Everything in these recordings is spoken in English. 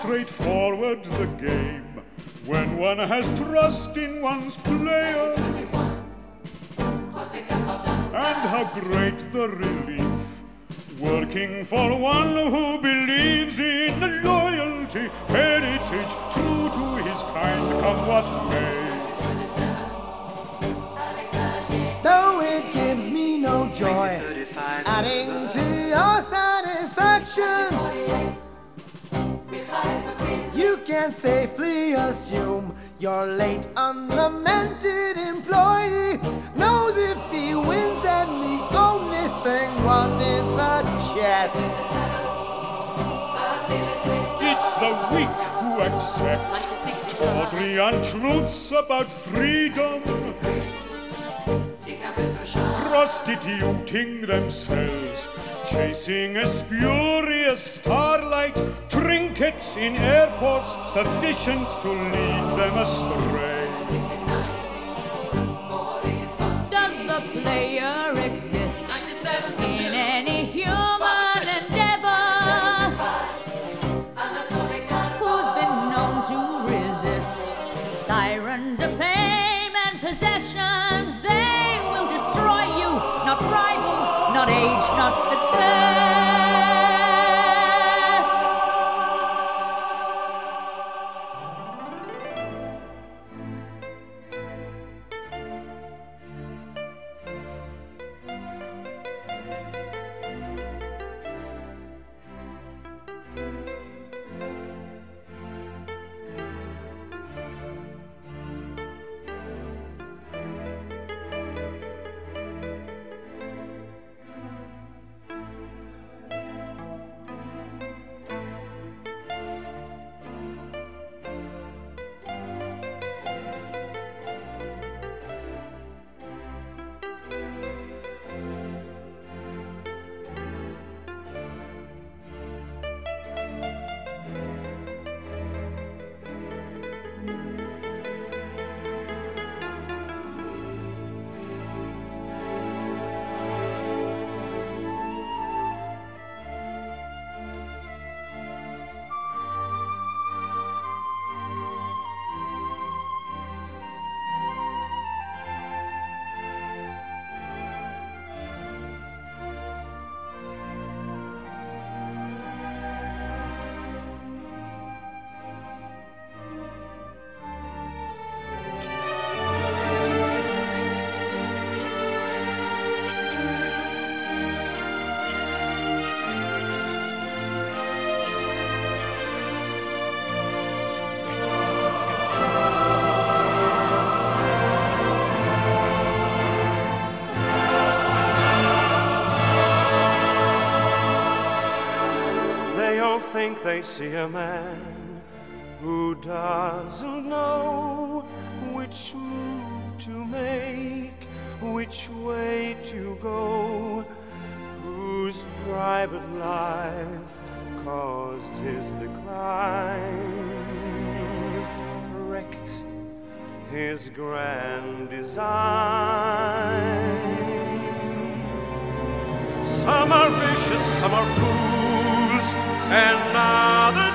straightforward the game when one has trust in one's player. And how great the relief working for one who believes in loyalty, heritage, true to his kind, come what may. Though it gives me no joy, adding to your satisfaction, you can safely assume your late unlamented employee knows if he wins then the only thing won is the chess. It's the weak who accept tawdry untruths about freedom, prostituting themselves, chasing a spurious starlight, trinkets in airports sufficient to lead them astray. Does the player exist in any human endeavor who's been known to resist sirens of fame and possessions? They will destroy you, not rivals, not age, not success. Think they see a man who doesn't know which move to make, which way to go, whose private life caused his decline, wrecked his grand design. Some are vicious, some are fools, and others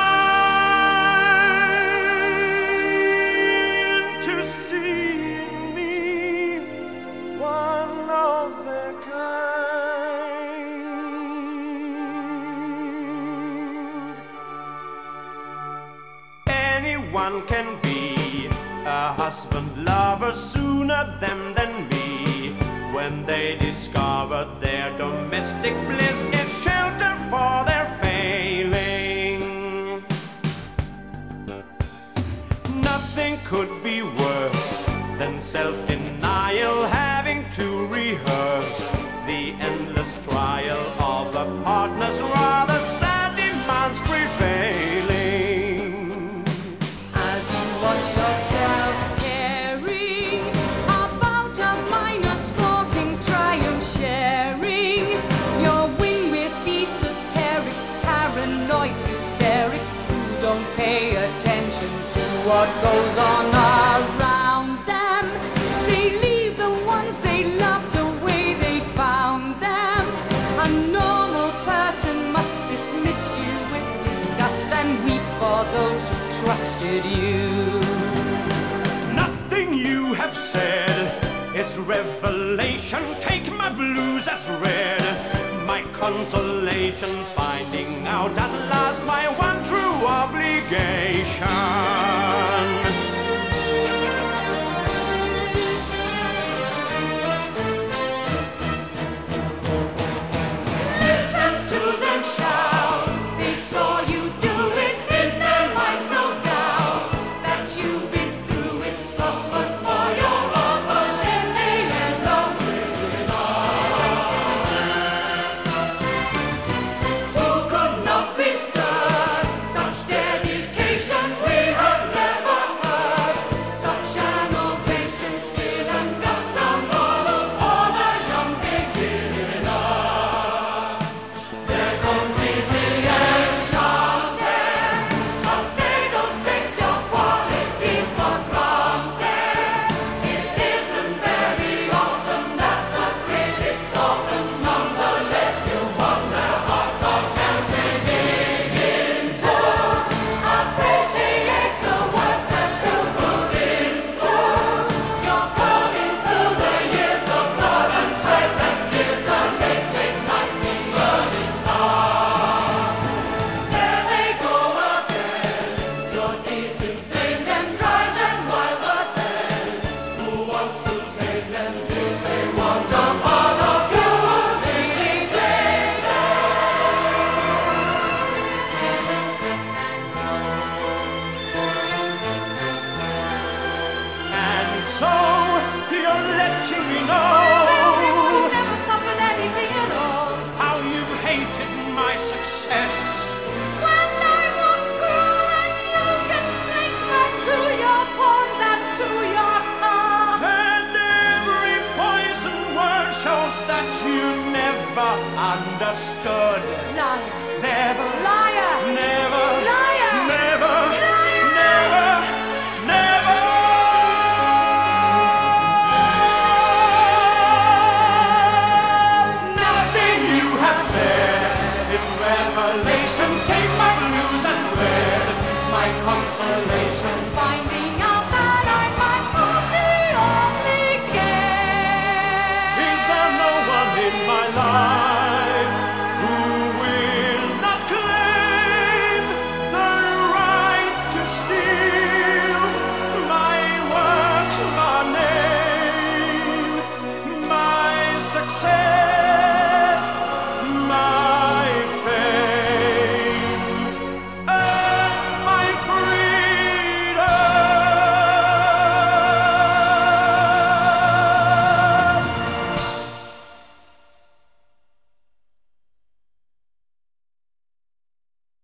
blind to see in me one of their kind. Anyone can be a husband, lover sooner than me, when they discover their domestic bliss is shelter for their failing. Nothing could be worse than self-denial, having to rehearse the endless trial of a partner's rather sad demands prevailing. As you watch yourself caring about a minor sporting triumph, sharing your win with esoterics, paranoids, hysterics who don't pay attention to what goes on around them. They leave the ones they love the way they found them. A normal person must dismiss you with disgust and weep for revelation, take my blues as read. My consolation, finding out at last my one true obligation. Listen to them shout. They saw you do it in their minds, no doubt. That you've been through it, suffered for your love, but in the end I'm bringing up. Who could not be stirred? Such dedication we have never heard. Such an ovation, skill and guts are all of all a young beginner. They're completely enchanted, but they don't take your qualities for granted. It isn't very often that the critics of them, nonetheless, you wonder hearts or can begin to appreciate the work that you put into. You're coming through the years, the blood and sweat and tears, the late nights, the early start. There they go again. Your deeds inflame them, drive them wild, but then who wants to take them if they want a part of you? They blame And so you're letting me know never suffered anything at all. how you hated my success. When I won't cruel and you can slink back to your pawns and to your task. And every poison word shows that you never understood, Liar, never